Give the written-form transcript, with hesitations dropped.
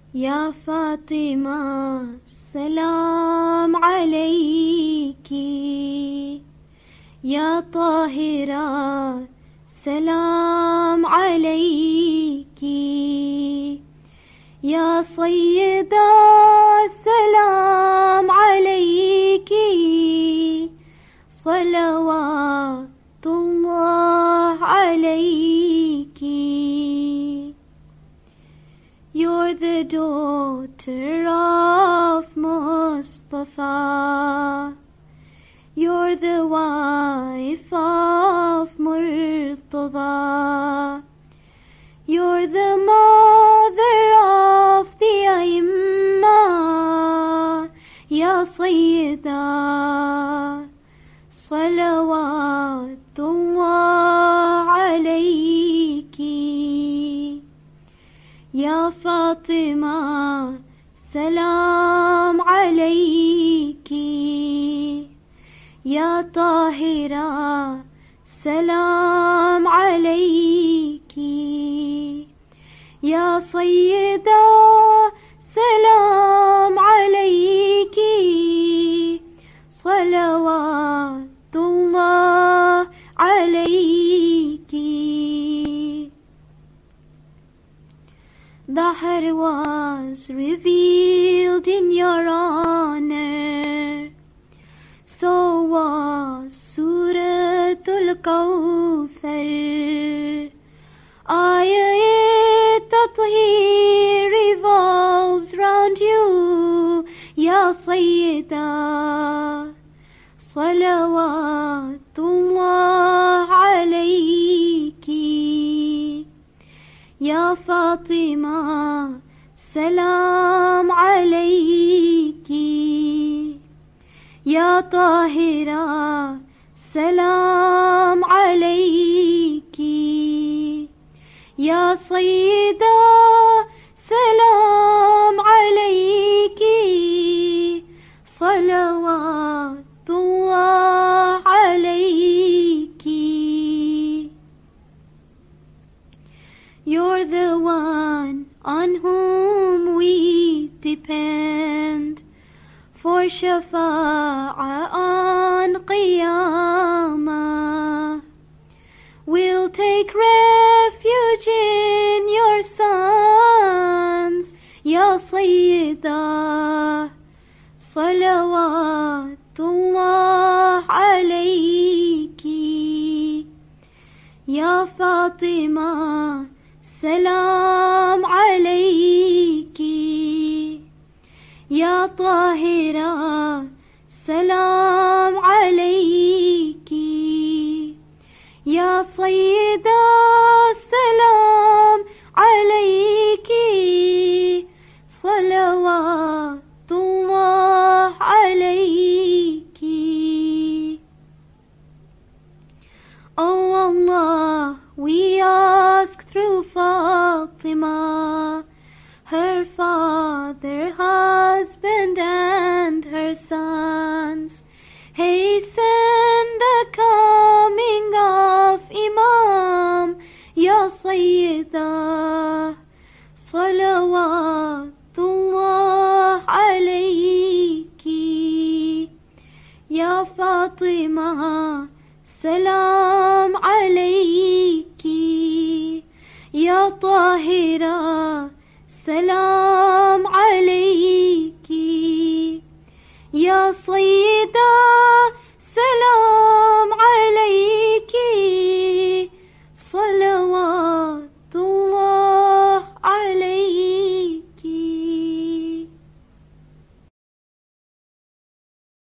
يا فاطمة سلام عليكي، يا طاهرة سلام عليكي، يا سيدة سلام عليكي، صلوات الله عليكي. You're the daughter of Mustafa, you're the wife of Murtada, you're the mother of the Aimma, Ya Sayyida, Salawatullah alayki. Ya Fatima salam alayki, Ya Tahira salam alayki, Ya Sayyida salam alayki, Salawatullah alayki. Dahr was revealed in your honor, so was Suratul Kawthar. Ayat-e-Tathir revolves round you, Ya Sayyida, Salawatullah alayki. Ya Fatima salam alayki, Ya Tahira salam alayki, Ya Sayyida salam alayki, Salawatullah alayki. You're the one on whom we depend for shafa'a on Qiyamah. We'll take refuge in your sons, Ya Sayyida, Salawatullah alayki. Ya Fatima salam alayki, Ya Tahira salam alayki, Ya Sayyida salam alayki, Salawatullah alayki. Oh Allah, we ask through Fatima, her father, husband and her sons, hasten the coming of Imam, Ya Sayyida, Salawatullah alayki. Ya Fatima salam alayki, Ya Tahira salam alayki, Ya Sayyida salam alayki.